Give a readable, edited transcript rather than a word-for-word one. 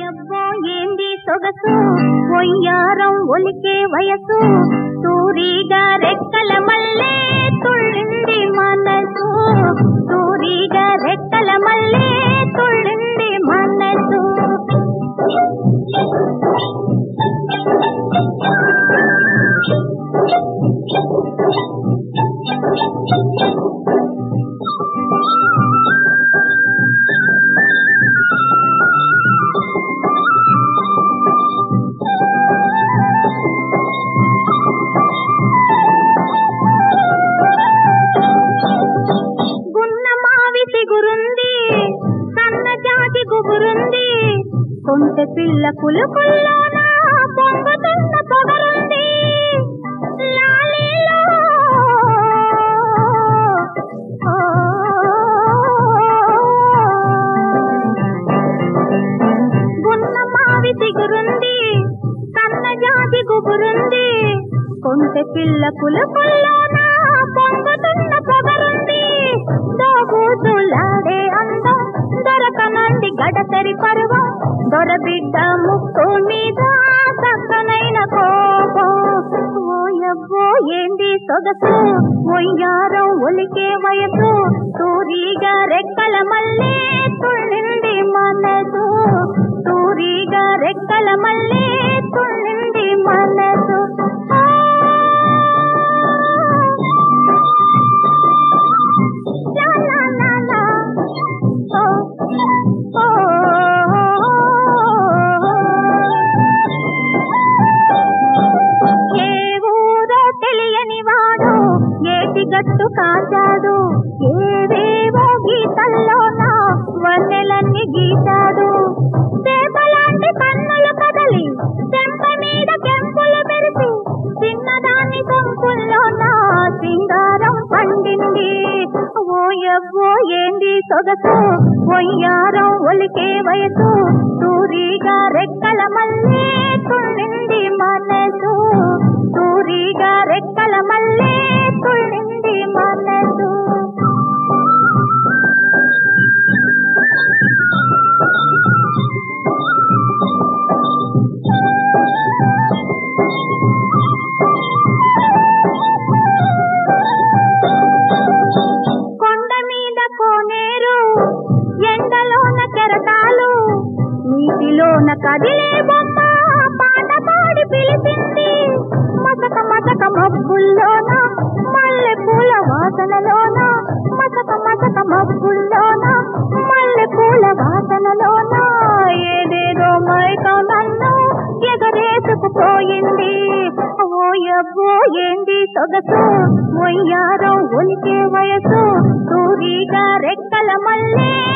ఓయబ్బో ఏంది సొగసు ఒయ్యారం ఒలికే వయసు తూరిగా రెక్కల మల్లె తుళ్ళింది మనసు తూరిగా రెక్కల మల్లె తుళ్ళింది మనసు కొంటె పిల్ల కులుకుల్లోన పొంగుతున్న పొగరుంది లాలీలో గున్న మావి సిగురుంది కన్న జాతి గుబురుంది కొంటె పిల్ల కులుకుల్లోన పొంగుతున్న పొగరుంది దోబూతులాడే అందం దొరకనంది గడసరి పరువం దొరబిడ్డ ముక్కు మీద చక్కనైన కోపం ఓయబ్బో ఏంది సొగసు ఒయ్యారం ఒలికే వయసు తూరిగా రెక్కల మల్లె తుళ్ళింది మనసు తూరిగా రెక్కల మల్లె తుళ్ళింది మనసు గట్టు కాచాడు ఏవేవో గీతల్లోన వన్నెలన్నీ గీతాడు చేపలాంటి కన్నులు కదలి చెంప మీద కెంపులు మెరిసి చిన్నదాని సొంపుల్లోన సింగారం పండింది ఓయబ్బో ఏంది సొగసు ఒయ్యారం ఒలికే వయసు తూరిగా రెక్కల మల్లె తుళ్ళింది మనసు తూరిగా రెక్కల మల్లె తుళ్ళింది మనసు కొండ మీద కోనేరు ఎండలోన కెరటాలు నీటిలోన కదిలే బొమ్మ పాట పాడి పిలిచింది మసక మసక మబ్బుల్లోన మల్లె పూల వాసనలోన మసక మసక మబ్బుల్లోన మల్లె పూల వాసనలోన ఏదేదో మైకం నన్ను ఎగరేసుకుపోయింది ఓయబ్బో ఏంది సొగసు ఒయ్యారం ఒలికే వయసు తూరిగా రెక్కల మల్లె